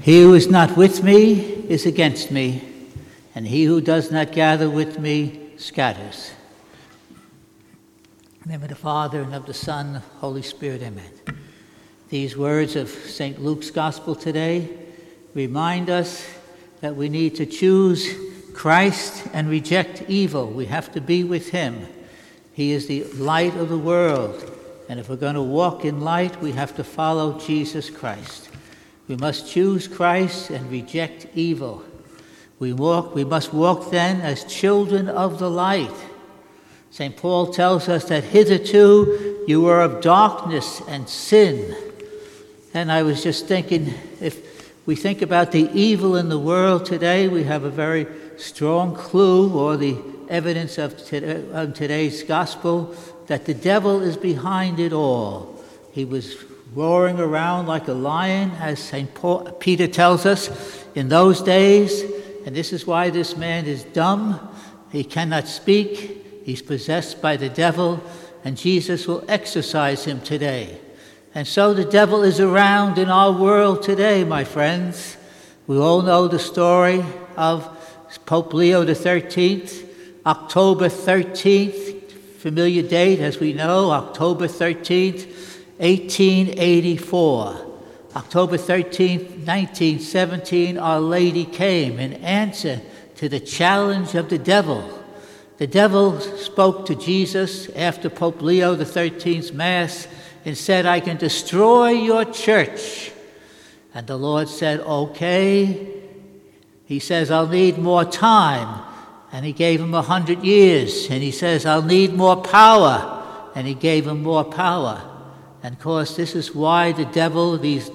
He who is not with me is against me, and he who does not gather with me scatters. In the name of the Father, and of the Son, and of the Holy Spirit, amen. These words of St. Luke's Gospel today remind us that we need to choose Christ and reject evil. We have to be with him. He is the light of the world, and if we're going to walk in light, we have to follow Jesus Christ. We must choose Christ and reject evil. We must walk then as children of the light. St. Paul tells us that hitherto you were of darkness and sin. And I was just thinking, if we think about the evil in the world today, we have a very strong clue, or the evidence of today's gospel, that the devil is behind it all. He was roaring around like a lion, as Peter tells us, in those days. And this is why this man is dumb. He cannot speak. He's possessed by the devil, and Jesus will exorcise him today. And so the devil is around in our world today, my friends. We all know the story of Pope Leo XIII, October 13th, familiar date as we know, October 13th, 1884. October 13th, 1917, Our Lady came in answer to the challenge of the devil. The devil spoke to Jesus after Pope Leo XIII's Mass and said, "I can destroy your church." And the Lord said, "Okay." He says, "I'll need more time." And he gave him 100 years. And he says, "I'll need more power." And he gave him more power. And of course, this is why the devil, this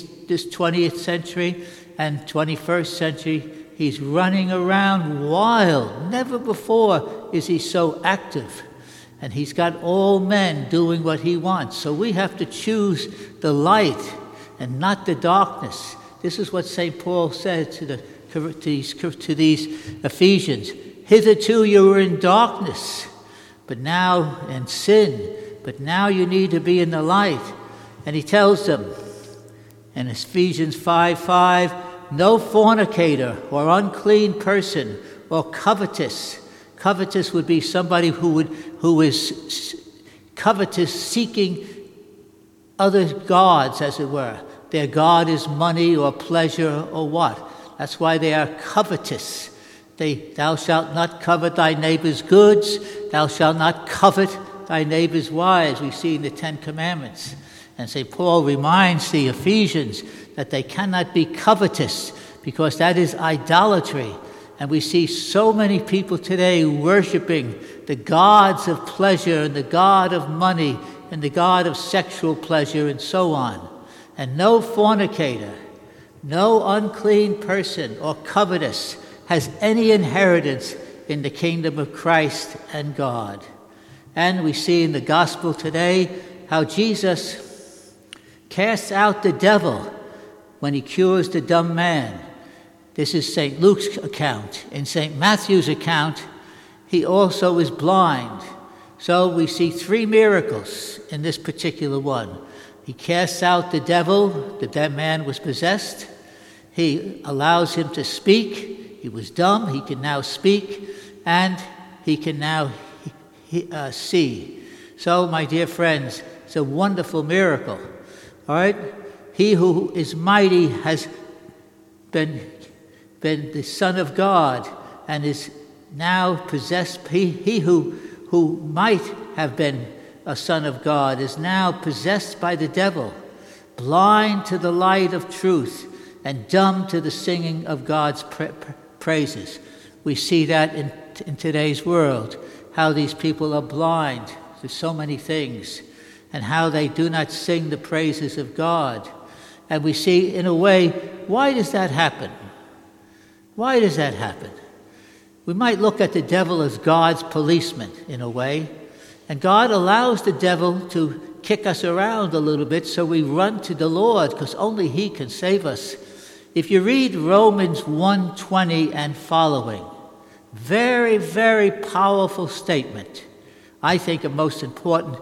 20th century and 21st century, he's running around wild. Never before is he so active. And he's got all men doing what he wants. So we have to choose the light and not the darkness. This is what St. Paul said to these Ephesians. Hitherto you were in darkness, but now in sin. But now you need to be in the light. And he tells them in Ephesians 5:5, no fornicator or unclean person or covetous. Covetous would be somebody who is covetous, seeking other gods, as it were. Their god is money or pleasure or what. That's why they are covetous. Thou shalt not covet thy neighbor's goods. Thou shalt not covet thy neighbor's wives, we see in the Ten Commandments. And St. Paul reminds the Ephesians that they cannot be covetous, because that is idolatry. And we see so many people today worshiping the gods of pleasure and the god of money and the god of sexual pleasure and so on. And no fornicator, no unclean person or covetous has any inheritance in the kingdom of Christ and God. And we see in the gospel today how Jesus casts out the devil when he cures the dumb man. This is St. Luke's account. In St. Matthew's account, he also is blind. So we see 3 miracles in this particular one. He casts out the devil. The dead man was possessed. He allows him to speak. He was dumb. He can now speak. And he can now see. So, my dear friends, it's a wonderful miracle. All right? He who is mighty has been the Son of God and is now possessed. He who might have been a son of God is now possessed by the devil, blind to the light of truth and dumb to the singing of God's praises. We see that in today's world, how these people are blind to so many things and how they do not sing the praises of God. And we see, in a way, why does that happen? Why does that happen? We might look at the devil as God's policeman, in a way. And God allows the devil to kick us around a little bit so we run to the Lord, because only he can save us. If you read Romans 1:20 and following, very, very powerful statement. I think a most important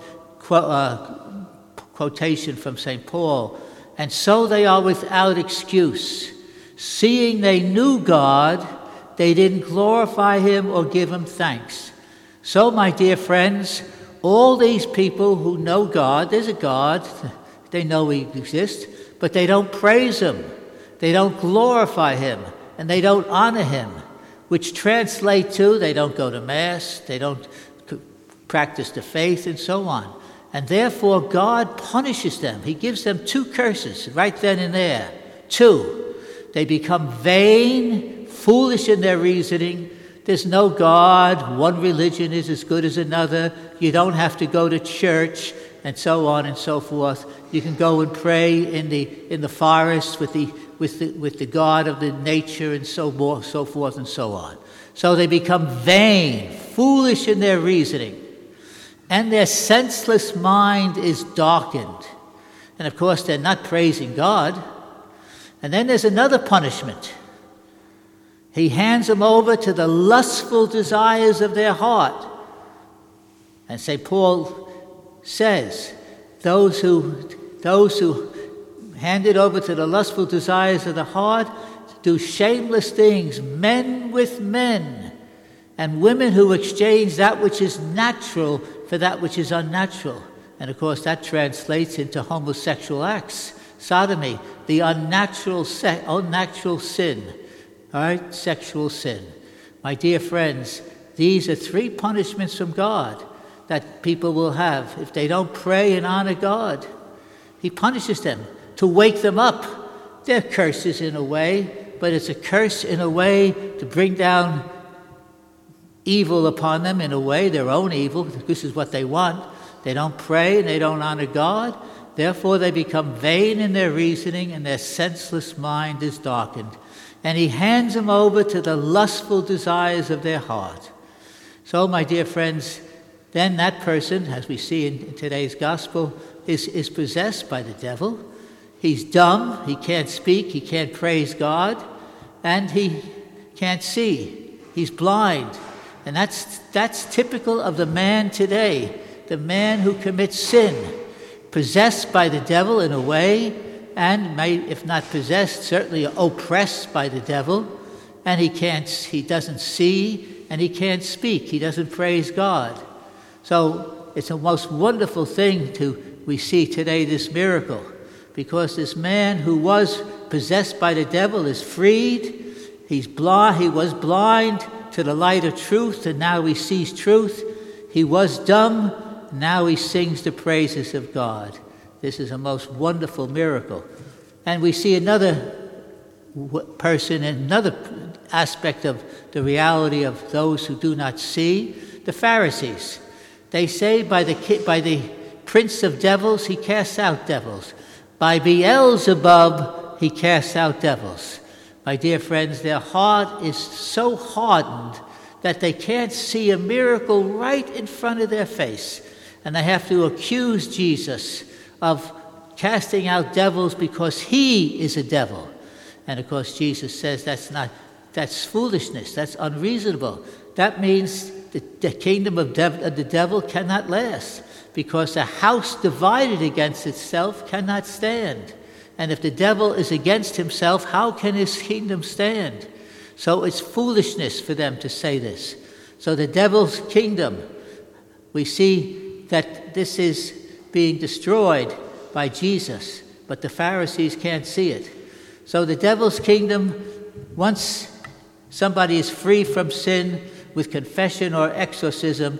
quotation from St. Paul. And so they are without excuse. Seeing they knew God, they didn't glorify him or give him thanks. So, my dear friends, all these people who know God, there's a God, they know he exists, but they don't praise him, they don't glorify him, and they don't honor him, which translate to they don't go to Mass, they don't practice the faith, and so on. And therefore, God punishes them. He gives them 2 curses right then and there. 2, they become vain, foolish in their reasoning. There's no God. One religion is as good as another. You don't have to go to church, and so on and so forth. You can go and pray in the forest with the God of the nature, and so forth and so on. So they become vain, foolish in their reasoning, and their senseless mind is darkened. And of course, they're not praising God. And then there's another punishment. He hands them over to the lustful desires of their heart. And St. Paul says, those who hand it over to the lustful desires of the heart do shameless things, men with men, and women who exchange that which is natural for that which is unnatural. And of course that translates into homosexual acts, sodomy, the unnatural sin, all right, sexual sin. My dear friends, these are 3 punishments from God that people will have if they don't pray and honor God. He punishes them to wake them up. They're curses in a way, but it's a curse in a way to bring down evil upon them, in a way, their own evil. This is what they want. They don't pray and they don't honor God. Therefore, they become vain in their reasoning, and their senseless mind is darkened. And he hands them over to the lustful desires of their heart. So, my dear friends, then that person, as we see in today's gospel, is possessed by the devil. He's dumb, he can't speak, he can't praise God, and he can't see. He's blind. And that's typical of the man today, the man who commits sin, possessed by the devil in a way, and if not possessed, certainly oppressed by the devil, and he doesn't see, and he can't speak, he doesn't praise God. So it's a most wonderful thing we see today, this miracle, because this man who was possessed by the devil is freed. He was blind to the light of truth, and now he sees truth. He was dumb, now he sings the praises of God. This is a most wonderful miracle. And we see another person, another aspect of the reality of those who do not see, the Pharisees. They say by the prince of devils, he casts out devils. By Beelzebub, he casts out devils. My dear friends, their heart is so hardened that they can't see a miracle right in front of their face. And they have to accuse Jesus of casting out devils because he is a devil. And of course, Jesus says that's foolishness, that's unreasonable. That means the kingdom of the devil cannot last, because a house divided against itself cannot stand. And if the devil is against himself, how can his kingdom stand? So it's foolishness for them to say this. So the devil's kingdom, we see that this is being destroyed by Jesus, but the Pharisees can't see it. So the devil's kingdom, once somebody is free from sin with confession or exorcism,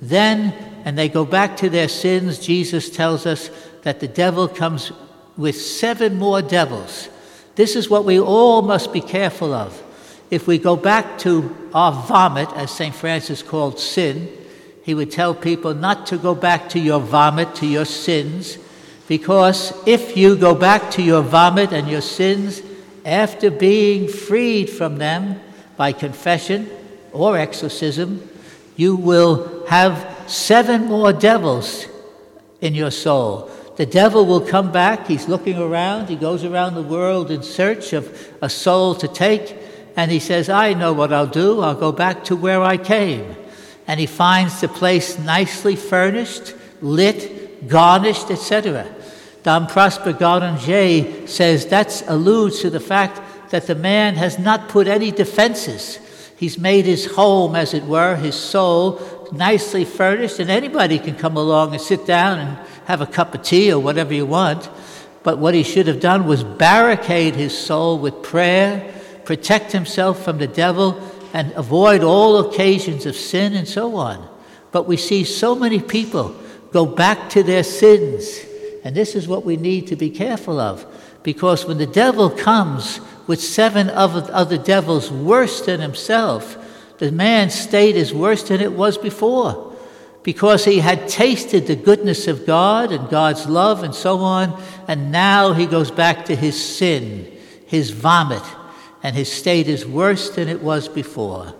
and they go back to their sins, Jesus tells us that the devil comes with 7 more devils. This is what we all must be careful of. If we go back to our vomit, as St. Francis called sin, he would tell people not to go back to your vomit, to your sins, because if you go back to your vomit and your sins after being freed from them by confession or exorcism, you will have 7 more devils in your soul. The devil will come back. He's looking around. He goes around the world in search of a soul to take, and he says, I know what I'll do. I'll go back to where I came. And he finds the place nicely furnished, lit, garnished, etc. Dom Prosper Garanger says that alludes to the fact that the man has not put any defenses. He's made his home, as it were, his soul, nicely furnished, and anybody can come along and sit down and have a cup of tea or whatever you want. But what he should have done was barricade his soul with prayer, protect himself from the devil, and avoid all occasions of sin and so on. But we see so many people go back to their sins. And this is what we need to be careful of. Because when the devil comes with 7 other devils worse than himself, the man's state is worse than it was before. Because he had tasted the goodness of God and God's love and so on, and now he goes back to his sin, his vomit, and his state is worse than it was before.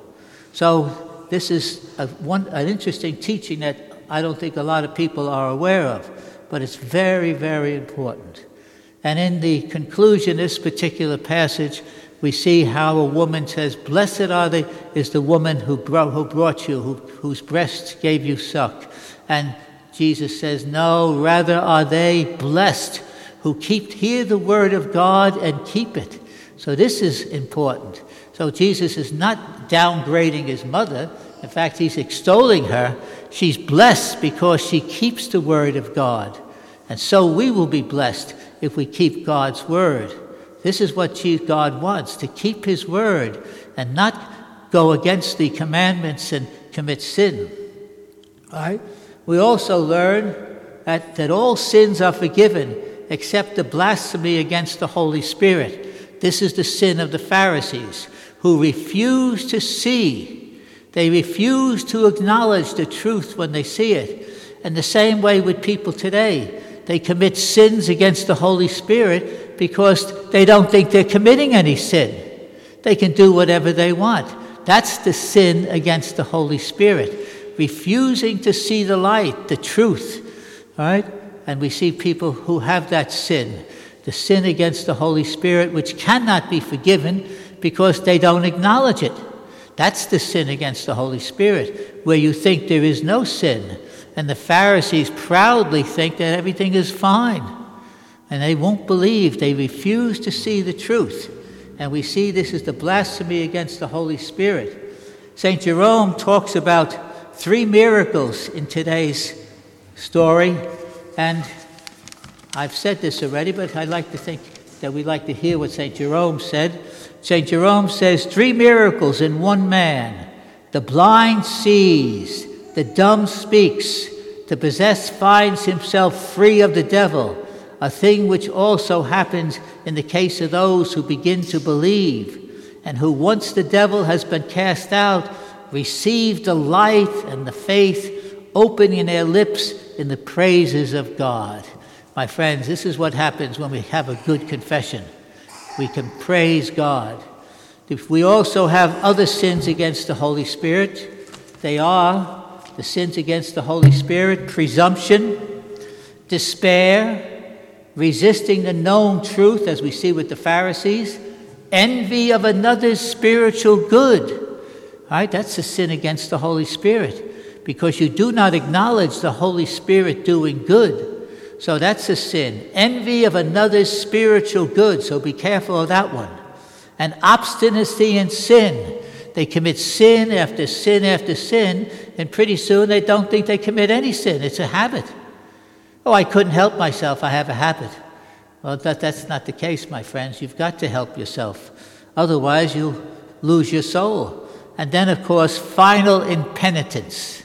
So this is an interesting teaching that I don't think a lot of people are aware of, but it's very, very important. And in the conclusion of this particular passage, we see how a woman says, "Blessed is the woman who brought you, whose breast gave you suck." And Jesus says, no, rather are they blessed who hear the word of God and keep it. So this is important. So Jesus is not downgrading his mother. In fact, he's extolling her. She's blessed because she keeps the word of God. And so we will be blessed if we keep God's word. This is what God wants, to keep his word and not go against the commandments and commit sin. All right? We also learn that all sins are forgiven except the blasphemy against the Holy Spirit. This is the sin of the Pharisees, who refuse to see. They refuse to acknowledge the truth when they see it. And the same way with people today. They commit sins against the Holy Spirit because they don't think they're committing any sin. They can do whatever they want. That's the sin against the Holy Spirit. Refusing to see the light, the truth. All right? And we see people who have that sin. The sin against the Holy Spirit, which cannot be forgiven because they don't acknowledge it. That's the sin against the Holy Spirit, where you think there is no sin. And the Pharisees proudly think that everything is fine. And they won't believe. They refuse to see the truth. And we see this is the blasphemy against the Holy Spirit. St. Jerome talks about 3 miracles in today's story. And I've said this already, but I'd like to think that we'd like to hear what St. Jerome said. St. Jerome says, 3 miracles in one man. The blind sees, the dumb speaks, the possessed finds himself free of the devil, a thing which also happens in the case of those who begin to believe, and who, once the devil has been cast out, receive the light and the faith, opening their lips in the praises of God. My friends, this is what happens when we have a good confession. We can praise God. If we also have other sins against the Holy Spirit, they are the sins against the Holy Spirit: presumption, despair, resisting the known truth, as we see with the Pharisees, envy of another's spiritual good. All right, that's a sin against the Holy Spirit, because you do not acknowledge the Holy Spirit doing good. So that's a sin. Envy of another's spiritual good, so be careful of that one. And obstinacy in sin. They commit sin after sin after sin, and pretty soon they don't think they commit any sin. It's a habit. Oh, I couldn't help myself. I have a habit. Well, that's not the case, my friends. You've got to help yourself. Otherwise, you'll lose your soul. And then, of course, final impenitence.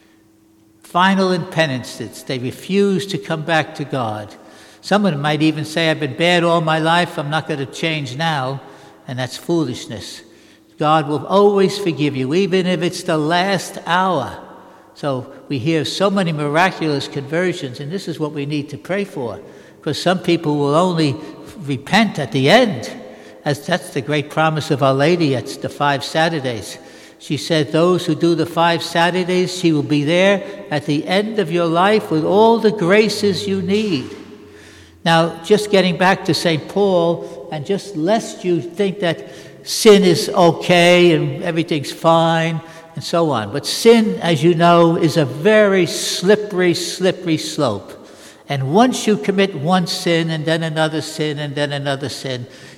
Final impenitence. They refuse to come back to God. Some of them might even say, I've been bad all my life. I'm not going to change now. And that's foolishness. God will always forgive you, even if it's the last hour. So we hear so many miraculous conversions, and this is what we need to pray for, because some people will only repent at the end, as that's the great promise of Our Lady at the 5 Saturdays. She said, those who do the 5 Saturdays, she will be there at the end of your life with all the graces you need. Now, just getting back to St. Paul, and just lest you think that sin is okay and everything's fine and so on. But sin, as you know, is a very slippery slope. And once you commit one sin and then another sin and then another sin,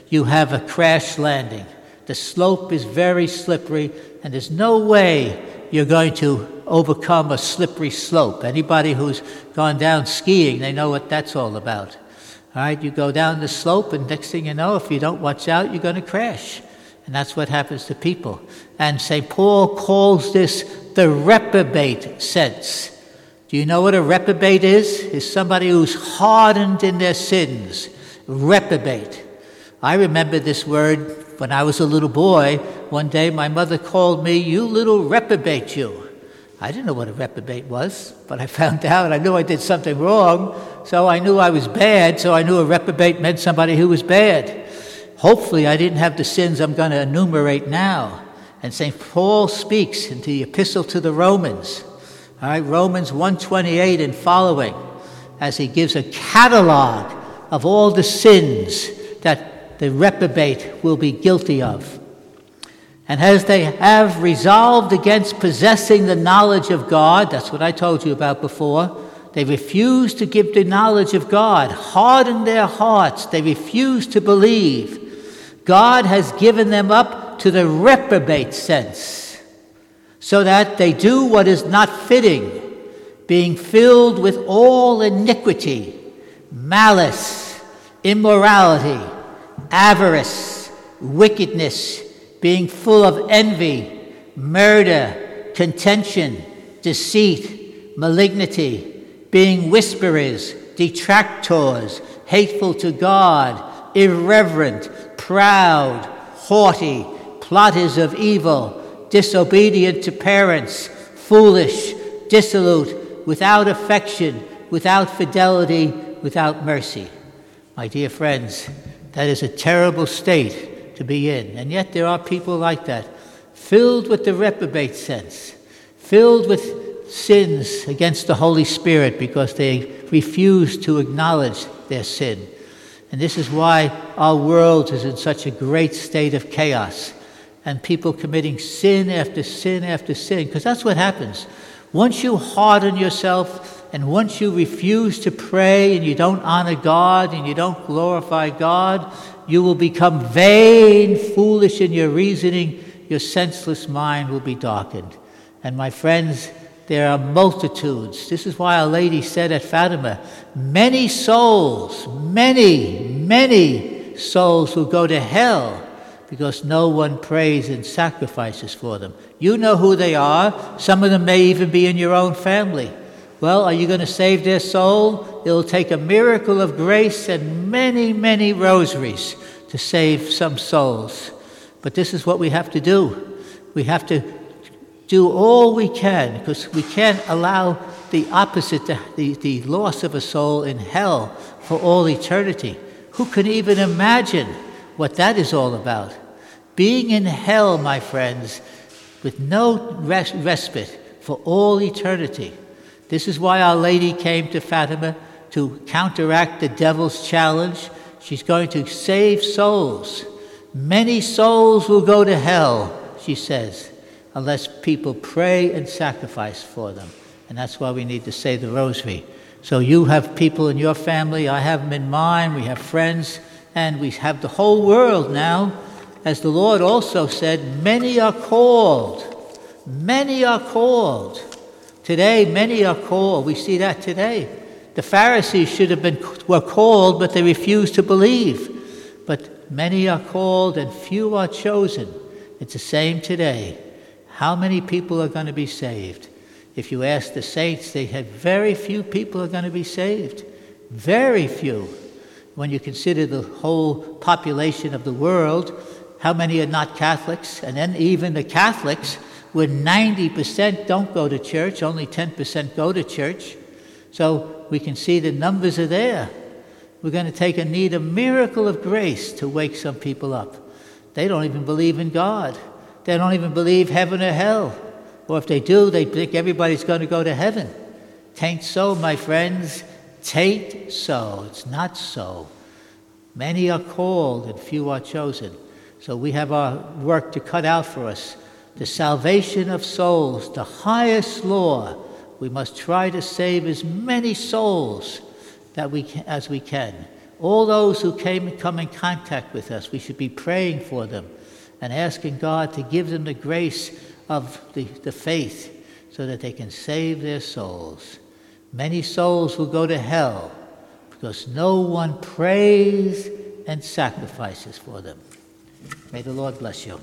you have a crash landing. The slope is very slippery, and there's no way you're going to overcome a slippery slope. Anybody who's gone down skiing, they know what that's all about. All right, you go down the slope, and next thing you know, if you don't watch out, you're going to crash. And that's what happens to people. And St. Paul calls this the reprobate sense. Do you know what a reprobate is? It's somebody who's hardened in their sins. Reprobate. I remember this word when I was a little boy. One day my mother called me, "You little reprobate, you." I didn't know what a reprobate was, but I found out. I knew I did something wrong, so I knew I was bad, so I knew a reprobate meant somebody who was bad. Hopefully I didn't have the sins I'm going to enumerate now. And St. Paul speaks in the Epistle to the Romans, all right, Romans 1:28 and following, as he gives a catalog of all the sins that the reprobate will be guilty of. And as they have resolved against possessing the knowledge of God, that's what I told you about before, they refuse to give the knowledge of God, harden their hearts, they refuse to believe. God has given them up to the reprobate sense, so that they do what is not fitting, being filled with all iniquity, malice, immorality, avarice, wickedness, being full of envy, murder, contention, deceit, malignity, being whisperers, detractors, hateful to God, irreverent, proud, haughty, plotters of evil, disobedient to parents, foolish, dissolute, without affection, without fidelity, without mercy. My dear friends, that is a terrible state to be in. And yet there are people like that, filled with the reprobate sense, filled with sins against the Holy Spirit because they refuse to acknowledge their sin. And this is why our world is in such a great state of chaos, and people committing sin after sin after sin, because that's what happens. Once you harden yourself, and once you refuse to pray, and you don't honor God, and you don't glorify God, you will become vain, foolish in your reasoning. Your senseless mind will be darkened. And my friends, there are multitudes. This is why Our Lady said at Fatima, many souls will go to hell because no one prays and sacrifices for them. You know who they are. Some of them may even be in your own family. Well, are you going to save their soul? It'll take a miracle of grace and many, many rosaries to save some souls. But this is what we have to do. We have to do all we can, because we can't allow the opposite, the loss of a soul in hell for all eternity. Who can even imagine what that is all about? Being in hell, my friends, with no respite for all eternity. This is why Our Lady came to Fatima, to counteract the devil's challenge. She's going to save souls. Many souls will go to hell, she says, unless people pray and sacrifice for them. And that's why we need to say the rosary. So you have people in your family, I have them in mine, we have friends, and we have the whole world now. As the Lord also said, many are called. Many are called. Today, many are called. We see that today. The Pharisees were called, but they refused to believe. But many are called and few are chosen. It's the same today. How many people are going to be saved? If you ask the saints, they have very few people are going to be saved. Very few. When you consider the whole population of the world, how many are not Catholics? And then even the Catholics, where 90% don't go to church, only 10% go to church. So we can see the numbers are there. We're going to need a miracle of grace to wake some people up. They don't even believe in God. They don't even believe heaven or hell. Or if they do, they think everybody's going to go to heaven. Tain't so, my friends. Tain't so. It's not so. Many are called and few are chosen. So we have our work to cut out for us. The salvation of souls, the highest law. We must try to save as many souls as we can. all those who come in contact with us, we should be praying for them and asking God to give them the grace of the faith so that they can save their souls. Many souls will go to hell because no one prays and sacrifices for them. May the Lord bless you.